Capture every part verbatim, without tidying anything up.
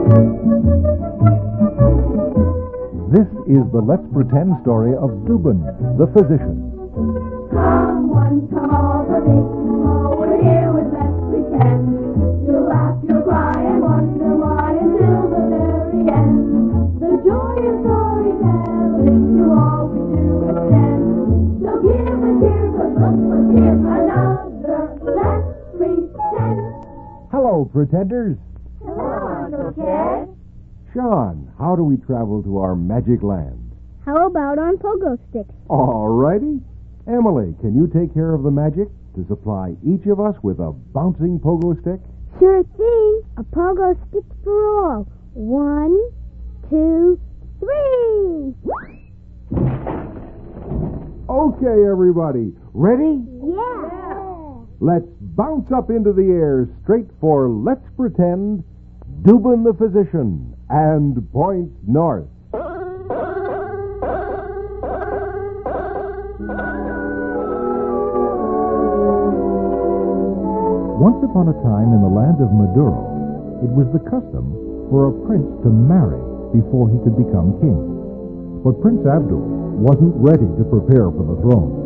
This is the Let's Pretend story of Dubin, the physician. Come one, come all, the big and small, we're here with Let's Pretend. You'll laugh, you'll cry, and wonder why until the very end. The joy of storytelling to all we do extend. So give a cheer, 'cause look what's here, another Let's Pretend. Hello, pretenders. Hello, Uncle Ted. Sean, how do we travel to our magic land? How about on pogo sticks? All righty. Emily, can you take care of the magic to supply each of us with a bouncing pogo stick? Sure thing. A pogo stick for all. One, two, three. Okay, everybody. Ready? Yeah. Let's bounce up into the air straight for Let's Pretend, Dubin the physician, and point north. Once upon a time in the land of Maduro, it was the custom for a prince to marry before he could become king. But Prince Abdul wasn't ready to prepare for the throne.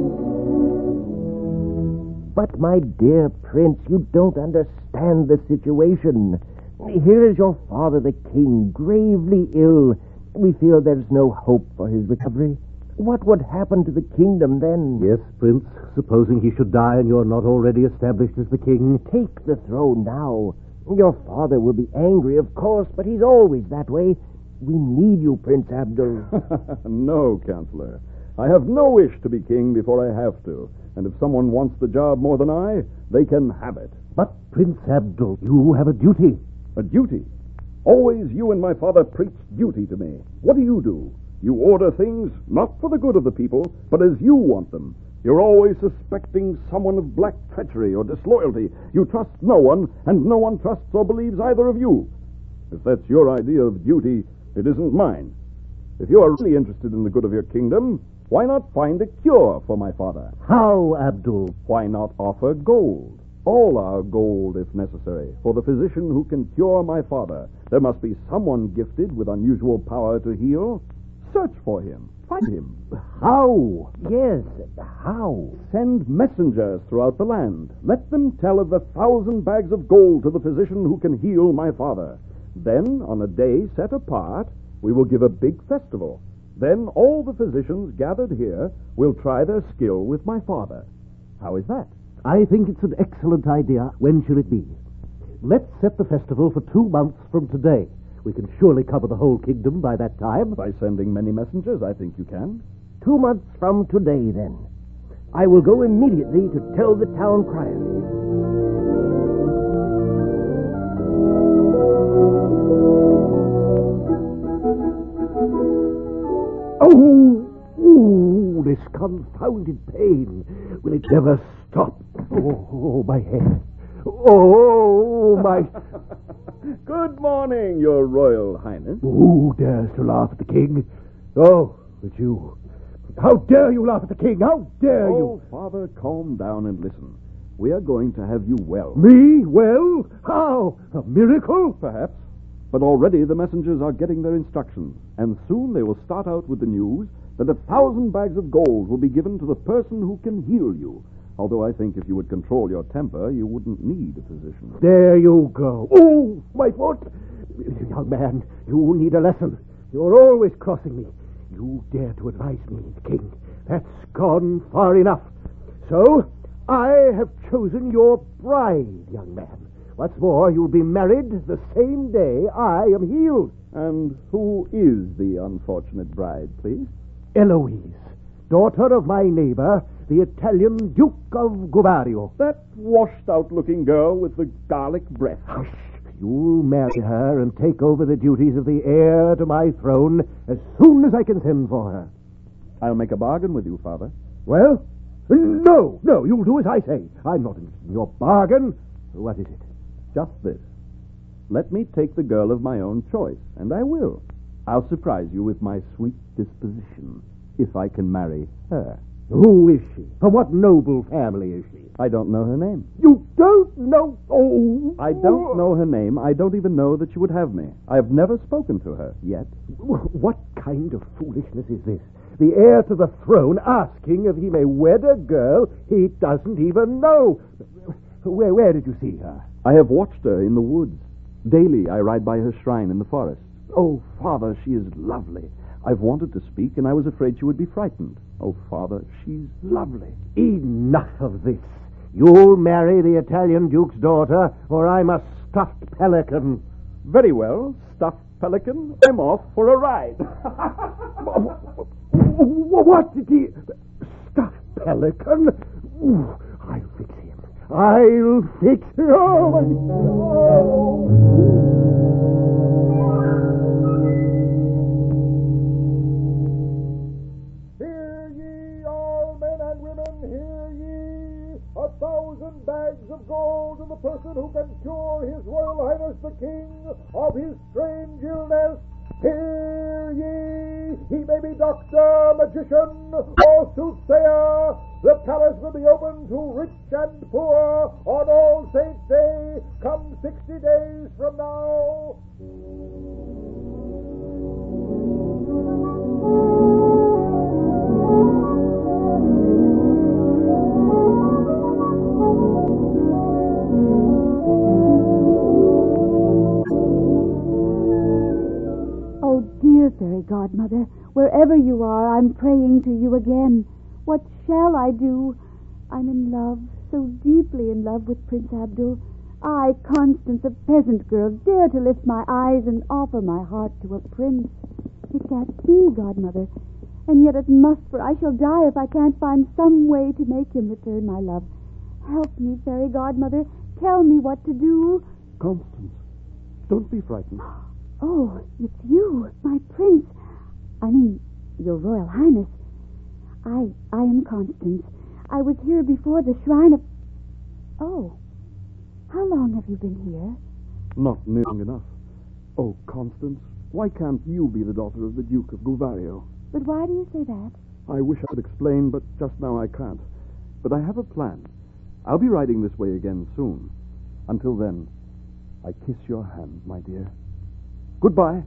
But, my dear prince, you don't understand the situation. Here is your father, the king, gravely ill. We feel there's no hope for his recovery. What would happen to the kingdom then? Yes, Prince, supposing he should die and you're not already established as the king. Take the throne now. Your father will be angry, of course, but he's always that way. We need you, Prince Abdul. No, Counselor. I have no wish to be king before I have to. And if someone wants the job more than I, they can have it. But, Prince Abdul, you have a duty. A duty? Always you and my father preach duty to me. What do you do? You order things not for the good of the people, but as you want them. You're always suspecting someone of black treachery or disloyalty. You trust no one, and no one trusts or believes either of you. If that's your idea of duty, it isn't mine. If you are really interested in the good of your kingdom, why not find a cure for my father? How, Abdul? Why not offer gold? All our gold, if necessary, for the physician who can cure my father. There must be someone gifted with unusual power to heal. Search for him. Find him. How? Yes, how? Send messengers throughout the land. Let them tell of the thousand bags of gold to the physician who can heal my father. Then, on a day set apart, we will give a big festival. Then all the physicians gathered here will try their skill with my father. How is that? I think it's an excellent idea. When shall it be? Let's set the festival for two months from today. We can surely cover the whole kingdom by that time. By sending many messengers, I think you can. Two months from today, then. I will go immediately to tell the town crier. Oh, ooh, this confounded pain. Will it never stop? Oh, oh my head. Oh, my... Good morning, Your Royal Highness. Who dares to laugh at the king? Oh, it's you. How dare you laugh at the king? How dare oh, you? Father, calm down and listen. We are going to have you well. Me? Well? How? A miracle? Perhaps. But already the messengers are getting their instructions, and soon they will start out with the news that a thousand bags of gold will be given to the person who can heal you. Although I think if you would control your temper, you wouldn't need a physician. There you go. Oh, my foot! Young man, you need a lesson. You're always crossing me. You dare to advise me, the king. That's gone far enough. So, I have chosen your bride, young man. What's more, you'll be married the same day I am healed. And who is the unfortunate bride, please? Eloise, daughter of my neighbor, the Italian Duke of Guvario. That washed-out-looking girl with the garlic breath. Hush! You'll marry her and take over the duties of the heir to my throne as soon as I can send for her. I'll make a bargain with you, Father. Well? No, no, you'll do as I say. I'm not interested in your bargain. What is it? Just this. Let me take the girl of my own choice, and I will. I'll surprise you with my sweet disposition, if I can marry her. Who is she? From what noble family is she? I don't know her name. You don't know? Oh. I don't know her name. I don't even know that she would have me. I have never spoken to her yet. What kind of foolishness is this? The heir to the throne asking if he may wed a girl he doesn't even know. Where, where did you see her? I have watched her in the woods. Daily I ride by her shrine in the forest. Oh, Father, she is lovely. I've wanted to speak, and I was afraid she would be frightened. Oh, Father, she's lovely. Enough of this. You'll marry the Italian duke's daughter, or I'm a stuffed pelican. Very well, stuffed pelican. I'm off for a ride. What did he... Stuffed pelican? Ooh, I'll fix him. I'll fix him. Oh, my God. A thousand bags of gold to the person who can cure His Royal Highness the King of his strange illness. Hear ye! He may be doctor, magician, or soothsayer. The palace will be open to rich and poor on All Saints' Day, come sixty days from now. Fairy Godmother, wherever you are, I'm praying to you again. What shall I do? I'm in love, so deeply in love with Prince Abdul. I, Constance, a peasant girl, dare to lift my eyes and offer my heart to a prince. It can't be, Godmother, and yet it must, for I shall die if I can't find some way to make him return my love. Help me, Fairy Godmother. Tell me what to do. Constance, don't be frightened. Oh, it's you, my prince. I mean, your Royal Highness. I I am Constance. I was here before the shrine of... Oh, how long have you been here? Not near long enough. Oh, Constance, why can't you be the daughter of the Duke of Gulvario? But why do you say that? I wish I could explain, but just now I can't. But I have a plan. I'll be riding this way again soon. Until then, I kiss your hand, my dear. Goodbye.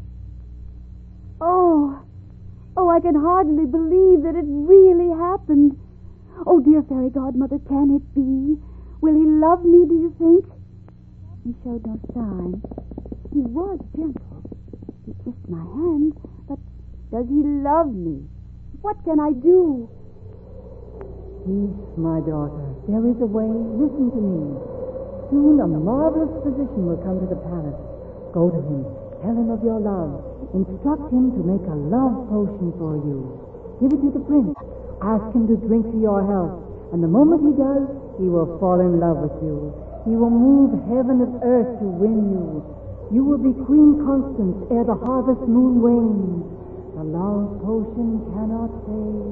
Oh, oh, I can hardly believe that it really happened. Oh, dear Fairy Godmother, can it be? Will he love me, do you think? He showed no sign. He was gentle. He kissed my hand, but does he love me? What can I do? Peace, my daughter. There is a way. Listen to me. Soon a marvelous physician will come to the palace. Go to him. Tell him of your love. Instruct him to make a love potion for you. Give it to the prince. Ask him to drink to your health. And the moment he does, he will fall in love with you. He will move heaven and earth to win you. You will be Queen Constance ere the harvest moon wanes. The love potion cannot fail.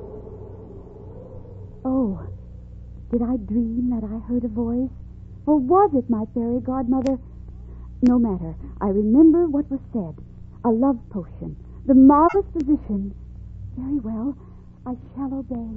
Oh, did I dream that I heard a voice? Or was it my Fairy Godmother? No matter. I remember what was said. A love potion. The marvelous physician. Very well. I shall obey.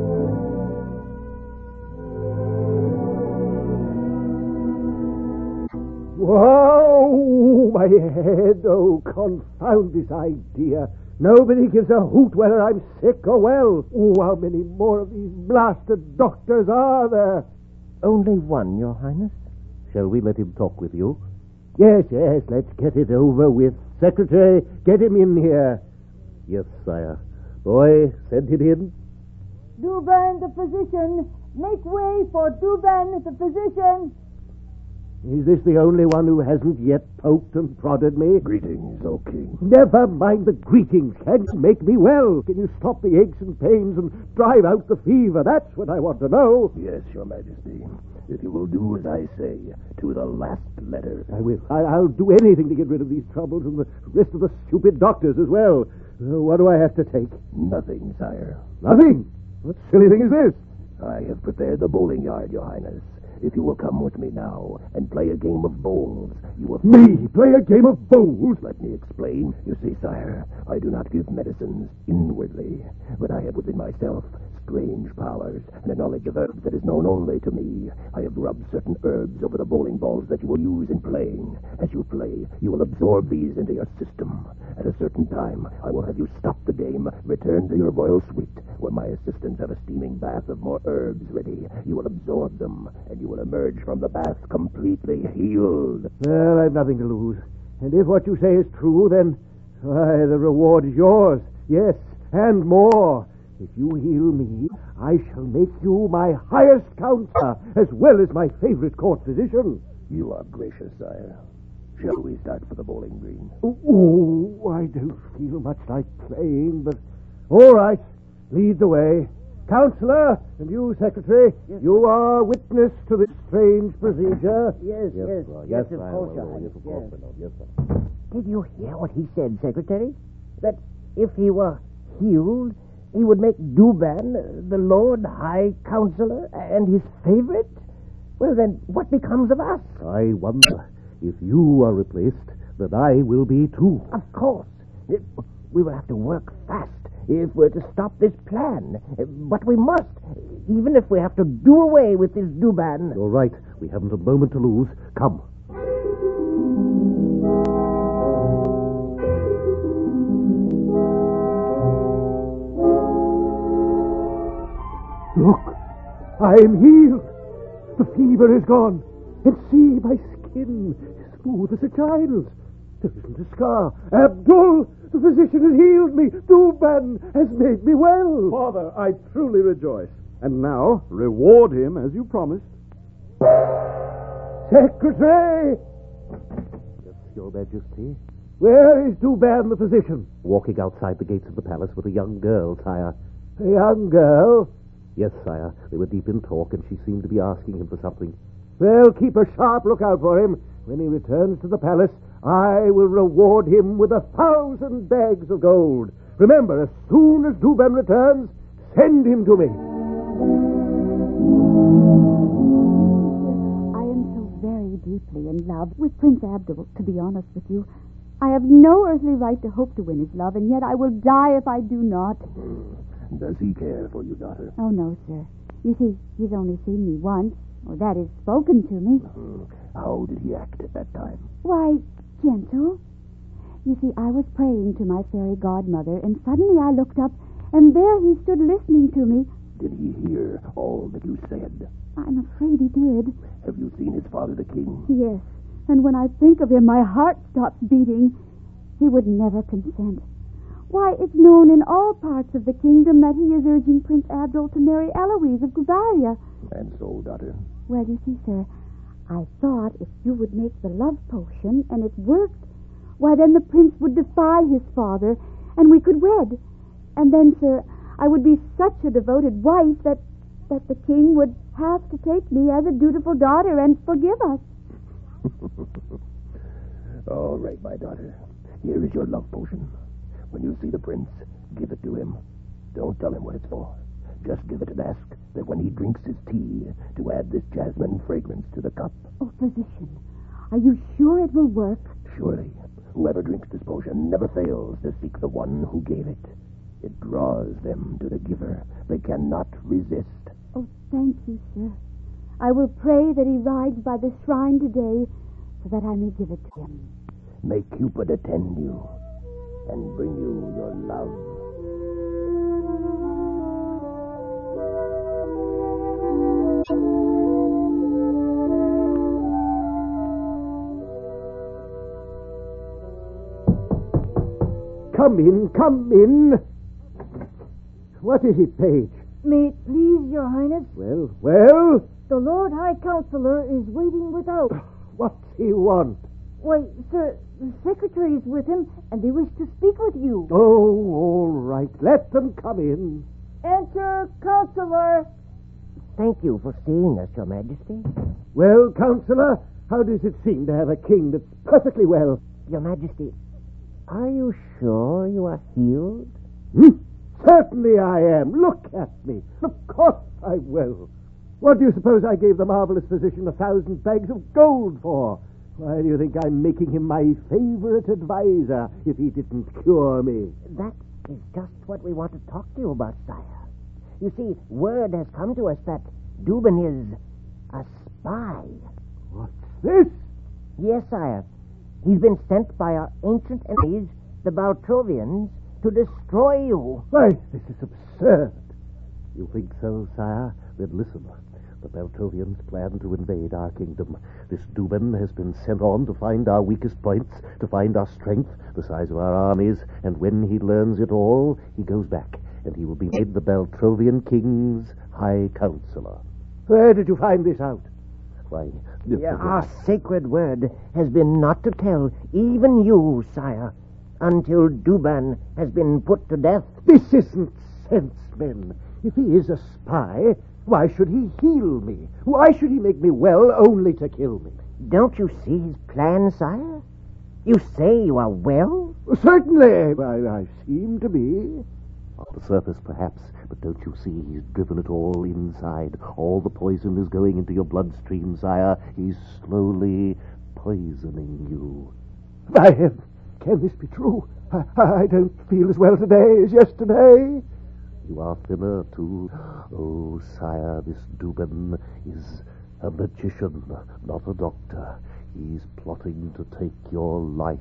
Whoa! My head. Oh, confound this idea. Nobody gives a hoot whether I'm sick or well. Oh, how many more of these blasted doctors are there? Only one, Your Highness. Shall we let him talk with you? Yes, yes, let's get it over with. Secretary, get him in here. Yes, sire. Boy, send him in. Douban, the physician. Make way for Douban, the physician. Is this the only one who hasn't yet poked and prodded me? Greetings, O King. Never mind the greetings. Can you make me well? Can you stop the aches and pains and drive out the fever? That's what I want to know. Yes, Your Majesty. If you will do as I say, to the last letter. I will. I, I'll do anything to get rid of these troubles and the rest of the stupid doctors as well. Uh, what do I have to take? Nothing, sire. Nothing? What silly thing is this? I have prepared the bowling yard, Your Highness. If you will come with me now and play a game of bowls, you will... Me? Play a game of bowls? Let me explain. You see, sire, I do not give medicines inwardly, but I have within myself strange powers and a knowledge of herbs that is known only to me. I have rubbed certain herbs over the bowling balls that you will use in playing. As you play, you will absorb these into your system. At a certain time, I will have you stop the game, return to your royal suite, where my assistants have a steaming bath of more herbs ready. You will absorb them, and you will emerge from the bath completely healed. Well, I've nothing to lose. And if what you say is true, then, why, the reward is yours. Yes, and more. If you heal me, I shall make you my highest counselor, as well as my favorite court physician. You are gracious, sire. Shall we start for the bowling green? Oh, I don't feel much like playing, but... All right, lead the way. Counselor, and you, Secretary, yes, you are witness to this strange procedure. Yes, yes, yes, sir. yes, yes, of I course, will. I- Yes, of yes. course, my lord. Yes, sir. Did you hear what he said, Secretary? That if he were healed, he would make Douban the Lord High Counselor and his favorite? Well, then, what becomes of us? I wonder if you are replaced, that I will be too. Of course. It- We will have to work fast if we're to stop this plan. But we must, even if we have to do away with this Douban. You're right. We haven't a moment to lose. Come. Look, I'm healed. The fever is gone. And see, my skin is smooth as a child's. There isn't a scar. Abdul, the physician has healed me. Douban has made me well. Father, I truly rejoice. And now, reward him as you promised. Secretary! Yes, Your Majesty. Where is Douban, the physician? Walking outside the gates of the palace with a young girl, sire. A young girl? Yes, sire. They were deep in talk, and she seemed to be asking him for something. Well, keep a sharp lookout for him. When he returns to the palace, I will reward him with a thousand bags of gold. Remember, as soon as Douban returns, send him to me. I am so very deeply in love with Prince Abdul, to be honest with you. I have no earthly right to hope to win his love, and yet I will die if I do not. Does he care for you, daughter? Oh, no, sir. You see, he's only seen me once, or that is, spoken to me. How did he act at that time? Why, gentle. You see, I was praying to my fairy godmother, and suddenly I looked up, and there he stood listening to me. Did he hear all that you said? I'm afraid he did. Have you seen his father, the king? Yes, and when I think of him, my heart stops beating. He would never consent. Why, it's known in all parts of the kingdom that he is urging Prince Abdul to marry Eloise of Gubaria. And so, daughter? Well, you see, sir, I thought if you would make the love potion, and it worked, why, then the prince would defy his father, and we could wed. And then, sir, I would be such a devoted wife that, that the king would have to take me as a dutiful daughter and forgive us. All right, my daughter. Here is your love potion. When you see the prince, give it to him. Don't tell him what it's for. Just give it and ask that when he drinks his tea, to add this jasmine fragrance to the cup. Oh, physician, are you sure it will work? Surely. Whoever drinks this potion never fails to seek the one who gave it. It draws them to the giver. They cannot resist. Oh, thank you, sir. I will pray that he rides by the shrine today so that I may give it to him. May Cupid attend you and bring you your love. Come in, come in. What is it, Page? May it please your highness, Well, well, the Lord High Counselor is waiting without. what's he want? Why, sir, the secretary is with him, and they wish to speak with you. Oh, all right. Let them come in. Enter, Counselor. Thank you for seeing us, Your Majesty. Well, Counselor, how does it seem to have a king that's perfectly well? Your Majesty, are you sure you are healed? Hmm? Certainly I am. Look at me. Of course I'm well. What do you suppose I gave the marvelous physician a thousand bags of gold for? Why do you think I'm making him my favorite advisor if he didn't cure me? That is just what we want to talk to you about, sire. You see, word has come to us that Douban is a spy. What's this? Yes, sire. He's been sent by our ancient enemies, the Baltrovians, to destroy you. Why, this is absurd. You think so, sire? Then listen. The Baltrovians plan to invade our kingdom. This Douban has been sent on to find our weakest points, to find our strength, the size of our armies, and when he learns it all, he goes back, and he will be made the Baltrovian king's high counselor. Where did you find this out? Why, Yeah, our sacred word has been not to tell even you, sire, until Douban has been put to death. This isn't sense, men. If he is a spy, why should he heal me? Why should he make me well only to kill me? Don't you see his plan, sire? You say you are well? Certainly. I, I seem to be. On the surface, perhaps, but don't you see he's driven it all inside? All the poison is going into your bloodstream, sire. He's slowly poisoning you. I am. Can this be true? I, I don't feel as well today as yesterday. You are thinner, too. Oh, sire, this Douban is a magician, not a doctor. He's plotting to take your life.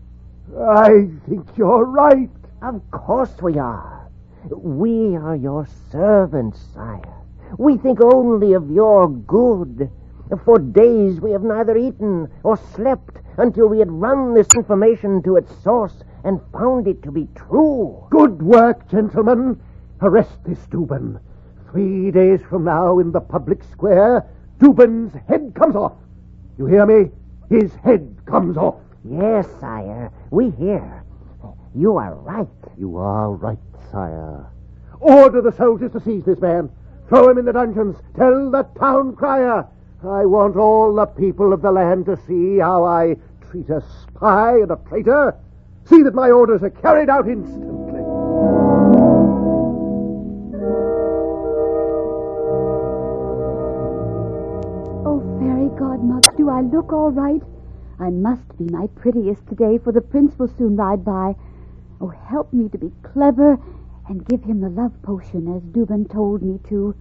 I think you're right. Of course we are. We are your servants, sire. We think only of your good. For days we have neither eaten or slept until we had run this information to its source and found it to be true. Good work, gentlemen. Arrest this Douban. Three days from now in the public square, Douban's head comes off. You hear me? His head comes off. Yes, sire, we hear. You are right. You are right, sire. Order the soldiers to seize this man. Throw him in the dungeons. Tell the town crier. I want all the people of the land to see how I treat a spy and a traitor. See that my orders are carried out instantly. Oh, fairy godmother, do I look all right? I must be my prettiest today, for the prince will soon ride by. Oh, help me to be clever and give him the love potion as Douban told me to.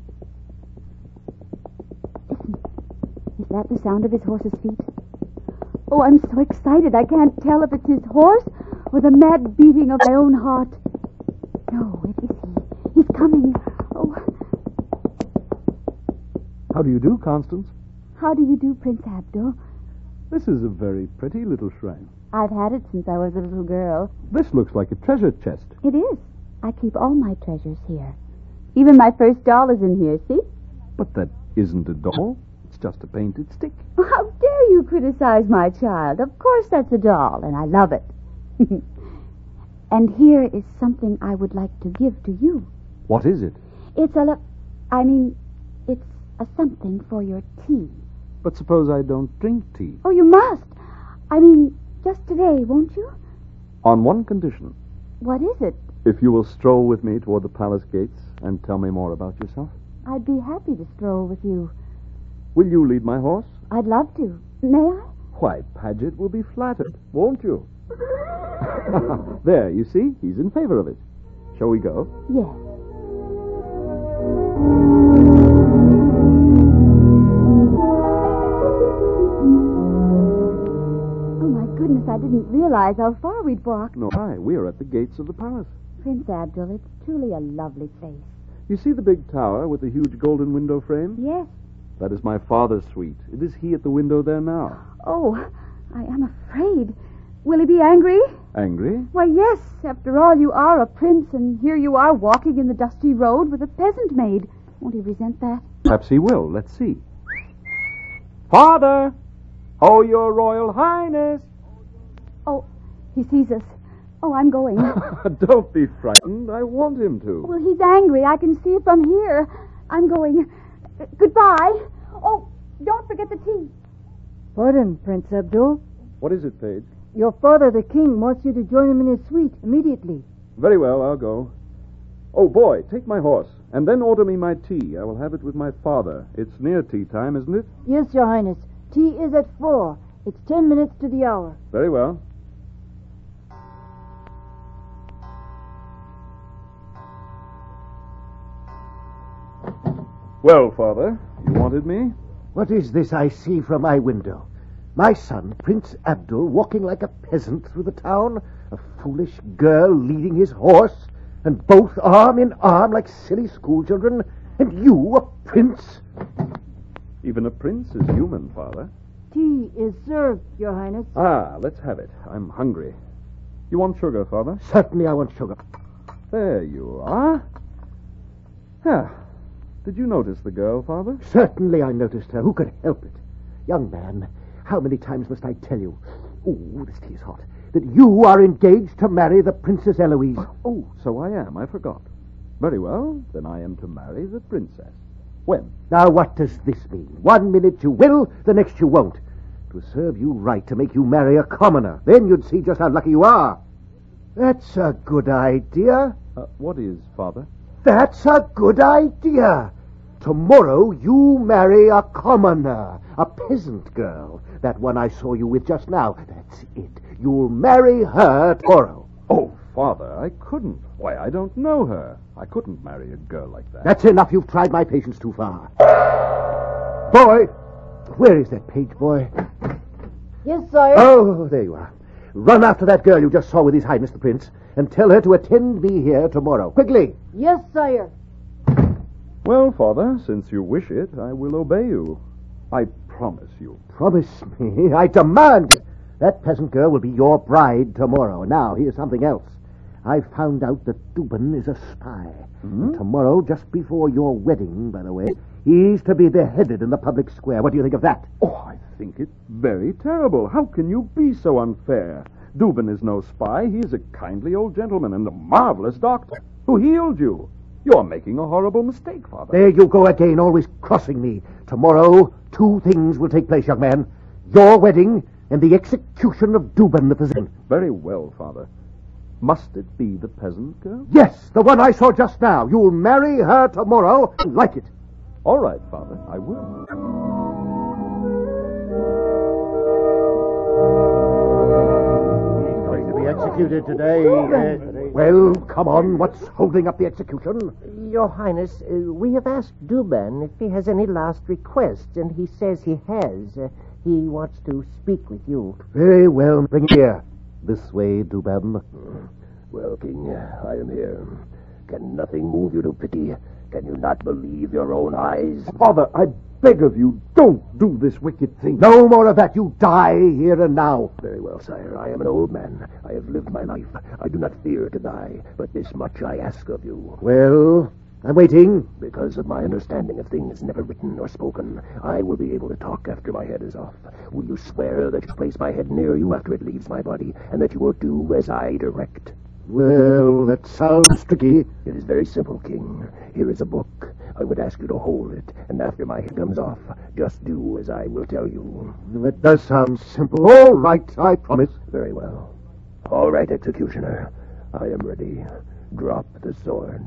Listen, is that the sound of his horse's feet? Oh, I'm so excited I can't tell if it's his horse or the mad beating of my own heart. No, it is he. He's coming. Oh, How do you do, Constance? how do you do, Prince Abdul? This is a very pretty little shrine. I've had it since I was a little girl. This looks like a treasure chest. It is. I keep all my treasures here. Even my first doll is in here, see? But that isn't a doll. It's just a painted stick. How dare you criticize my child? Of course that's a doll, and I love it. And here is something I would like to give to you. What is it? It's a... Le- I mean, it's a something for your tea. But suppose I don't drink tea. Oh, you must. I mean, just today, won't you? On one condition. What is it? If you will stroll with me toward the palace gates and tell me more about yourself. I'd be happy to stroll with you. Will you lead my horse? I'd love to. May I? Why, Paget will be flattered, won't you? There, you see, he's in favor of it. Shall we go? Yes. Oh, my goodness, I didn't realize how far we'd walked. No, hi, we are at the gates of the palace. Prince Abdul, it's truly a lovely place. You see the big tower with the huge golden window frame? Yes. That is my father's suite. It is he at the window there now. Oh, I am afraid. Will he be angry? Angry? Why, yes. After all, you are a prince, and here you are walking in the dusty road with a peasant maid. Won't he resent that? Perhaps he will. Let's see. Father! Oh, your royal highness! Oh, he sees us. Oh, I'm going. Don't be frightened. I want him to. Well, he's angry. I can see it from here. I'm going. Uh, goodbye. Oh, don't forget the tea. Pardon, Prince Abdul. What is it, Paige? Your father, the king, wants you to join him in his suite immediately. Very well, I'll go. Oh, boy, take my horse. And then order me my tea. I will have it with my father. It's near tea time, isn't it? Yes, Your Highness. Tea is at four. It's ten minutes to the hour. Very well. Well, father, you wanted me? What is this I see from my window? My son, Prince Abdul, walking like a peasant through the town, a foolish girl leading his horse, and both arm in arm like silly schoolchildren, and you, a prince? Even a prince is human, father. Tea is served, Your Highness. Ah, let's have it. I'm hungry. You want sugar, father? Certainly I want sugar. There you are. Ah, did you notice the girl, father? Certainly I noticed her. Who could help it? Young man, how many times must I tell you? Oh, this tea is hot. That you are engaged to marry the Princess Eloise. Oh, so I am. I forgot. Very well. Then I am to marry the princess. When? Now, what does this mean? One minute you will, the next you won't. It would serve you right to make you marry a commoner. Then you'd see just how lucky you are. That's a good idea. Uh, what is, father? That's a good idea. Tomorrow you marry a commoner, a peasant girl. That one I saw you with just now. That's it. You'll marry her tomorrow. Oh, father, I couldn't. Why, I don't know her. I couldn't marry a girl like that. That's enough. You've tried my patience too far. Boy! Where is that page boy? Yes, sire. Oh, there you are. Run after that girl you just saw with His Highness the Prince and tell her to attend me here tomorrow. Quickly! Yes, sire. Well, father, since you wish it, I will obey you. I promise you. Promise me? I demand it. That peasant girl will be your bride tomorrow. Now, here's something else. I found out that Dubin is a spy. Hmm? And tomorrow, just before your wedding, by the way, he's to be beheaded in the public square. What do you think of that? Oh, I think it's very terrible. How can you be so unfair? Dubin is no spy. He's a kindly old gentleman and a marvelous doctor who healed you. You're making a horrible mistake, father. There you go again, always crossing me. Tomorrow, two things will take place, young man. Your wedding and the execution of Dubin the physician. Very well, father. Must it be the peasant girl? Yes, the one I saw just now. You'll marry her tomorrow and like it. All right, father, I will. He's going to be executed today. Uh, well, come on. What's holding up the execution? Your Highness, uh, we have asked Dubin if he has any last requests, and he says he has. Uh, he wants to speak with you. Very well. Bring it here. This way, Dubin. Well, King, I am here. Can nothing move you to pity? Can you not believe your own eyes? Father, I beg of you, don't do this wicked thing. No more of that. You die here and now. Very well, sire. I am an old man. I have lived my life. I do not fear to die, but this much I ask of you. Well, I'm waiting. Because of my understanding of things never written or spoken, I will be able to talk after my head is off. Will you swear that you place my head near you after it leaves my body, and that you will do as I direct? Well, that sounds tricky. It is very simple, King. Here is a book. I would ask you to hold it, and after my head comes off, just do as I will tell you. That does sound simple. All right, I promise. Very well. All right, executioner. I am ready. Drop the sword.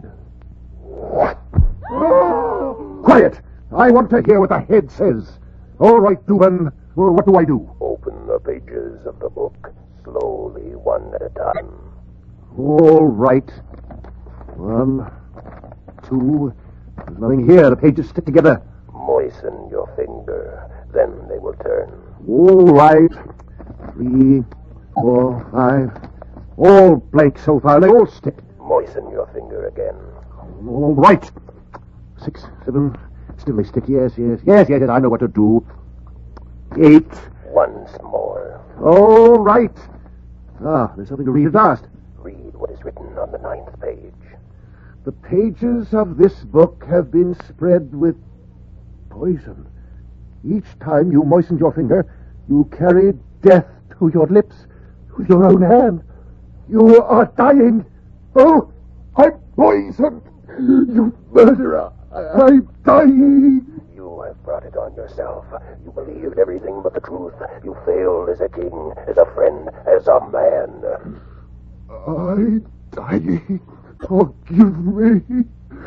Quiet! I want to hear what the head says. All right, Dubin. Well, what do I do? Open the pages of the book, slowly, one at a time. All right. One, two. There's nothing here. The pages stick together. Moisten your finger, then they will turn. All right. Three, four, five. All blank so far. They all stick. Moisten your finger again. All right. Six, seven. Still they stick. Yes, yes, yes, yes, yes. I know what to do. Eight. Once more. All right. Ah, there's something to read at last. Read what is written on the ninth page. The pages of this book have been spread with poison. Each time you moistened your finger, you carried death to your lips with your own hand. You are dying. Oh, I'm poisoned. You murderer. I'm dying. You have brought it on yourself. You believed everything but the truth. You failed as a king, as a friend, as a man. I'm dying. Forgive me.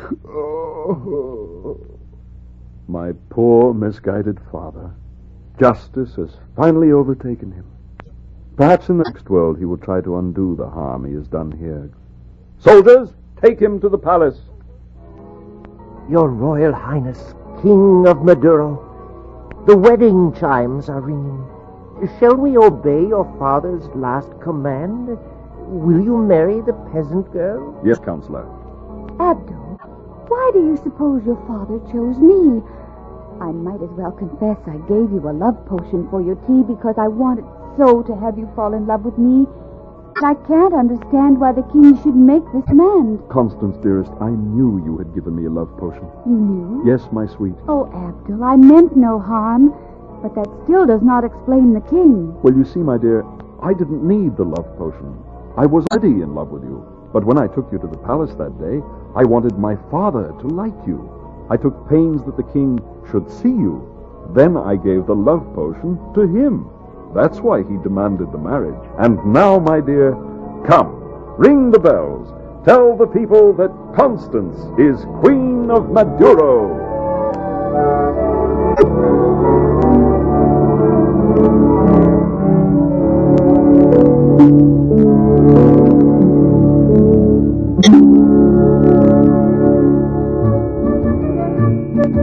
Oh. My poor, misguided father. Justice has finally overtaken him. Perhaps in the next world he will try to undo the harm he has done here. Soldiers, take him to the palace. Your Royal Highness, King of Maduro, the wedding chimes are ringing. Shall we obey your father's last command? Will you marry the peasant girl? Yes, Counselor. Abdul, why do you suppose your father chose me? I might as well confess I gave you a love potion for your tea because I wanted so to have you fall in love with me. I can't understand why the king should make this demand. Constance, dearest, I knew you had given me a love potion. You knew? Yes, my sweet. Oh, Abdul, I meant no harm, but that still does not explain the king. Well, you see, my dear, I didn't need the love potion. I was already in love with you. But when I took you to the palace that day, I wanted my father to like you. I took pains that the king should see you. Then I gave the love potion to him. That's why he demanded the marriage. And now, my dear, come, ring the bells. Tell the people that Constance is Queen of Maduro.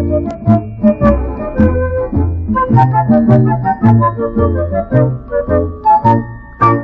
Thank you.